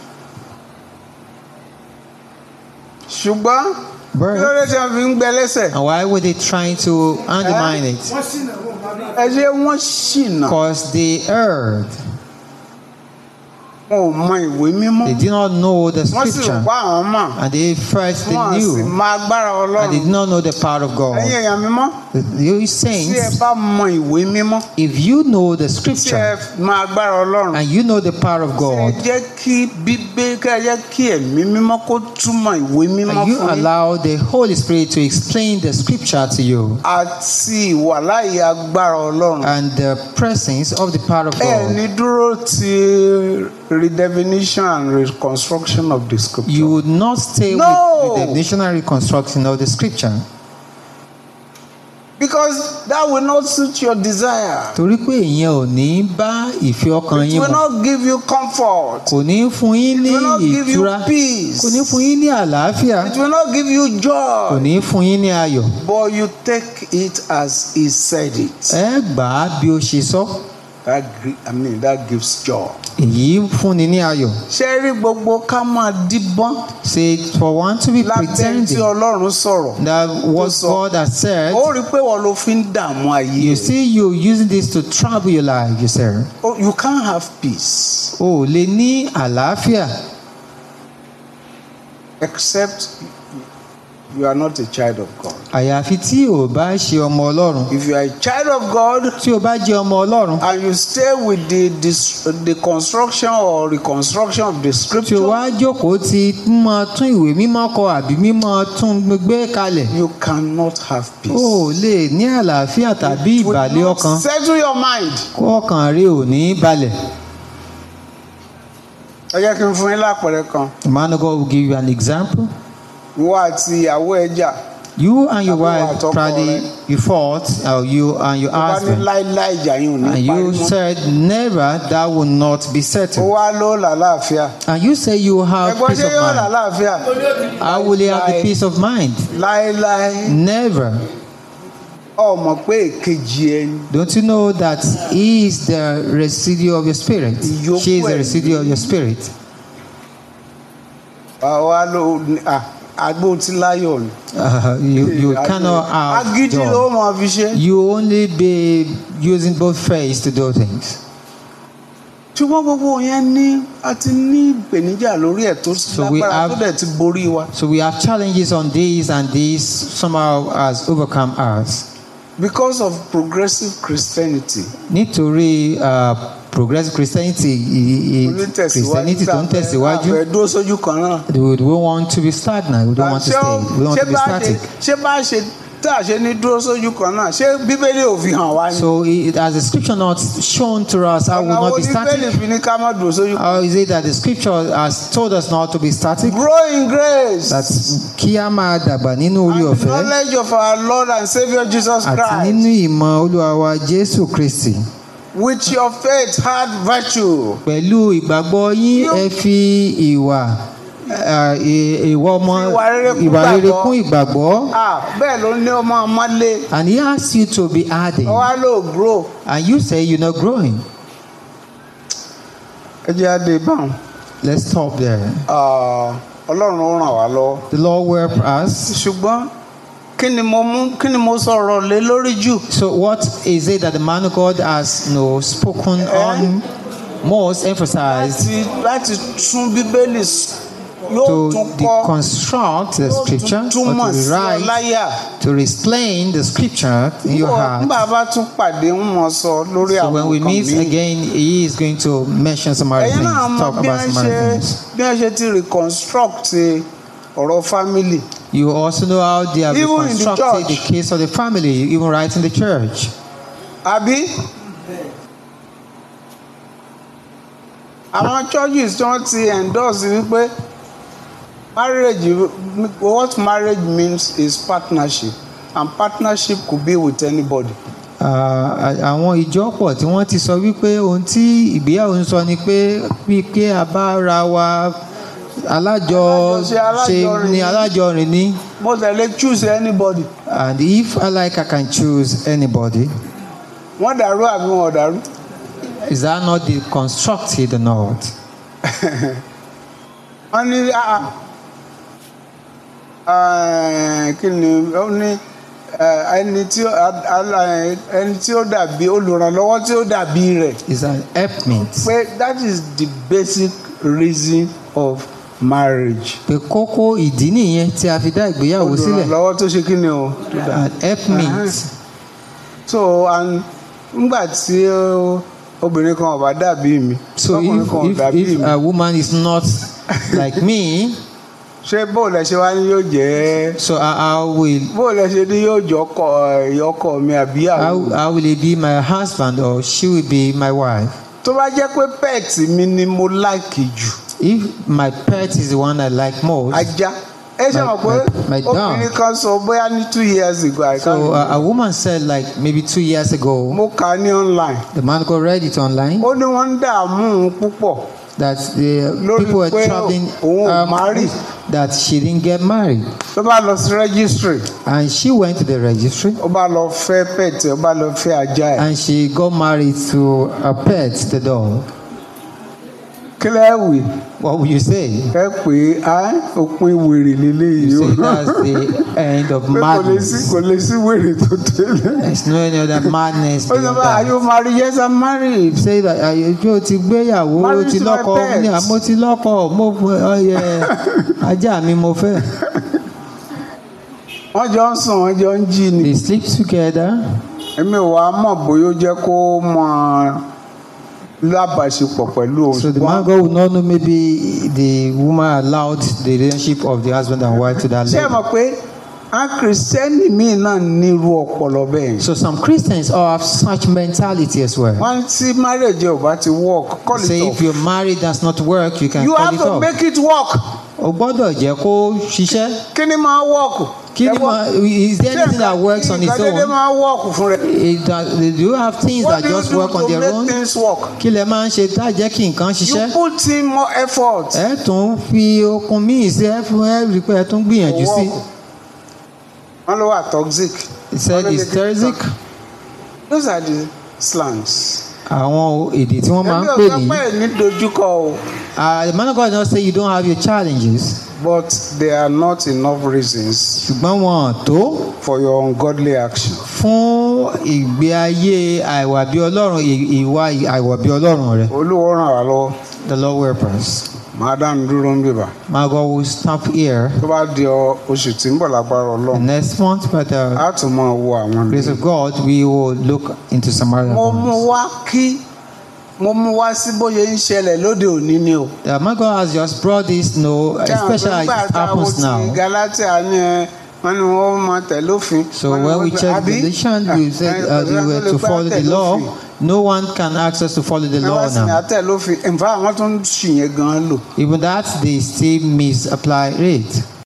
Ṣùgbọ́n But, and why were they trying to undermine it? Because they erred. They did not know the scripture. And they first they knew. And they did not know the power of God. You saints, if you know the scripture and you know the power of God, and you allow the Holy Spirit to explain the scripture to you, and the presence of the power of God, redefinition and reconstruction of the scripture. You would not stay no. with redefinition and reconstruction of the scripture. Because that will not suit your desire. Torí pé ìyẹn ò ní bá ìfẹ́ ọkàn yín mu. It will not give you comfort. Kò ní fún yín ní ìtura. It will not give you peace. Kò ní fún yín ní àlàáfíà. It will not give you joy. Kò ní fún yín ní ayọ̀. But you take it as he said it. Ẹ gbà á bí ó ṣe sọ. That I mean that gives joy. Èyí fúnni ní ayọ̀. Ṣé rí gbogbo ká máa díbọ́n? Say for one to be pretending. Lábẹ́ tí Ọlọ́run sọ̀rọ̀. That what God has said. Ó rí pé wọ́n ló fi ń dààmú ayé. You see you using this to trouble your life, you say. Oh, you can't have peace. O lè ní àlàáfíà. Except you are not a child of God. Àyàfi tí o bá ṣe ọmọ Ọlọ́run. If you are a child of God, tí o bá jẹ́ ọmọ Ọlọ́run, and you stay with the the, the construction or reconstruction of the scripture, tí o wá jókòó ti mímọ̀ tún ìwé mímọ́ kọ àbí mímọ̀ tún gbé kalẹ̀, you cannot have peace. o lè ní àlàáfíà tàbí ìbàlẹ̀ ọkàn. Settle your mind. Kó ọkàn rẹ ò ní balẹ̀. Ẹ jẹ́ kí n fún yín lápẹẹrẹ kan. The man of God will give you an example. Ìwọ àti ìyàwó ẹ jà. You and your wife probably you fought, or you and your husband, and you said never, that will not be settled. And you say you have peace of mind. How will you have the peace of mind? Never. Don't you know that he is the residue of your spirit? She is the residue of your spirit. Uh, you, you cannot have joy. You only be using both face to do things. So we have, so we have challenges on these, and these somehow has overcome us. Because of progressive Christianity. Nítorí uh, progressive Christianity, Christianity tó ń tẹ̀síwájú. We don't want to be stagnant. We don't want to stay. We don't want to be static. So it, as the scripture not shown to us, I will not be static. How is it that the scripture has told us not to be static? Grow in grace. That's kí a máa dàgbà nínú orí ọ̀fẹ́. Knowledge of our Lord and Savior Jesus Christ. Àti nínú ìmọ̀ Olúwa wa Jésù Kristi. With your faith had virtue. Pẹ̀lú ìgbàgbọ́ yín ẹ fi ìwà ìwà ọmọ ìwà rere kún ìgbàgbọ́. And he asks you to be adding. And you say you're not growing. Let's stop there. Uh, the Lord will help us. So what is it that the man of God has you know, spoken on, most emphasized? To deconstruct the scripture, or to rewrite, to explain the scripture in your heart. So when we meet again, he is going to mention some other things, talk about some other things. You also know how they have reconstructed the case of the family, even right in the church. Abi? Àwọn churches don't see endorse wípé marriage, what marriage means is partnership, and partnership could be with anybody. Àwọn ìjọ pọ̀ tí wọ́n ti sọ wípé ohun tí ìgbéyàwó ń sọ ni pé bí pé a bá ra wa alájọ ṣe ni alájọ rìn ní. Mo lè choose anybody. And if I like, I can choose anybody. Wọ́n dàrú àbí wọn ò dàrú? Is that not deconstructed or not? Wọ́n ní kí ni ó ní ẹni tí ẹni tí ó dàbí olùrànlọ́wọ́ tí ó dàbí rẹ̀. Is an helpmate. Pé that is the basic reason of marriage. Pé kókó ìdí nìyẹn tí a fi dá ìgbéyàwó sílẹ̀. Olùrànlọ́wọ́ tó ṣe kí ni o. An helpmate. So and ngbà tí obìnrin kan ò bá dàbí mi. So if if, if a woman is not like me. Ṣé bó lẹ ṣe wá ní yóò jẹ́. So I will. Bó lẹ ṣe ní yóò jọ ọkọ ọkọ mi àbí àwọn. How will it be my husband or she will be my wife? Tó bá jẹ́ pé pet mi ni mo like jù. If my pet is the one I like most. Ajá. Ẹ ṣe mọ̀ pé obìnrin kan sọ bóyá ní two years ago. I so uh, a woman said like maybe two years ago. Mo kà ní online. The man got read it online. Ó ní wọ́n ń dààmú púpọ̀. That the people were traveling um, that she didn't get married. Ó bá lọ sí registry. And she went to the registry. Ó bá lọ fẹ́ pet, ó bá lọ fẹ́ ajá ẹ̀. And she got married to a pet, the dog. Kílẹ̀ wí. What will you say? Ẹ pé á òpin wèrè lélẹ́yìí. You say that's the end of madness. Kò lè sí wèrè tó tẹ́lẹ̀. There's no any other madness beyond that. Are you married? Yes, I'm married. Say that ayọ̀jọ́ ti gbéyàwó ó ti lọ́kọ ní àmọ́ ti lọ́kọ mo ajá mi mo fẹ́. wọ́n jọ ń sùn wọ́n jọ ń jí ni. They sleep together. èmi ò wá mọ̀ bóyá ó jẹ́ kó mọ lábàṣepọ̀ pẹ̀lú òun. So the man God would not know maybe the woman allowed the relationship of the husband and wife to that ṣé ẹ level. mọ̀ pé àwọn kìrìsìtẹ́nì míì náà nírú ọpọlọ bẹ́ẹ̀. So some Christians all have such mentality as well. wọ́n tí marriage ò bá ti work call it off. Say if your marriage does not work, you can you call have it to off. make it work. O gbọ́dọ̀ jẹ́ kó ṣiṣẹ́. kí ni máa work. Kí ni ma is there anything that works on its ìgbàlódé own? máa work fún rẹ. It, that, do you have things what that do you just do work on to their make own? things work. Kí lẹ máa ń ṣe tá jẹ́ kí nǹkan you ṣiṣẹ́? put in more effort. Ẹ tún fi okun míì sí ẹ fún ẹ rí pé ẹ tún gbìyànjú sí. wọ́n ló wà toxic. He said it's toxic. those are the slangs. Àwọn èdè tí wọ́n máa ń pè ẹbí ọ̀sán ní. pẹ̀ ní dojúkọ o. Uh, the man of God does not say you don't have your challenges. but there are not enough reasons. Ṣùgbọ́n wọn tó. for your ungodly action. Fún ìgbé ayé àìwà bí Ọlọ́run ìwà àìwà bí Ọlọ́run rẹ. Olúwa ràn wá lọ́wọ́. The Lord will help us. Màá dánu dúró ń bíbà. My God will stop here. tó bá di oṣù tí ń bọ̀ lágbára Ọlọ́run. Next month, by the a tún máa wo àwọn grace of God, we will look into some other mo mú ones. wá kí mo mú wá sí bóyá ń ṣẹlẹ̀ lóde òní ni o. The man God has just brought this, no, especially as it happens now. Galatia ni ẹ wọ́n ní wọ́n máa tẹ̀lé òfin. So when we check the Galatians, we said uh, we were to follow the law. No one can ask us to follow the law now. Even that, they still misapply it.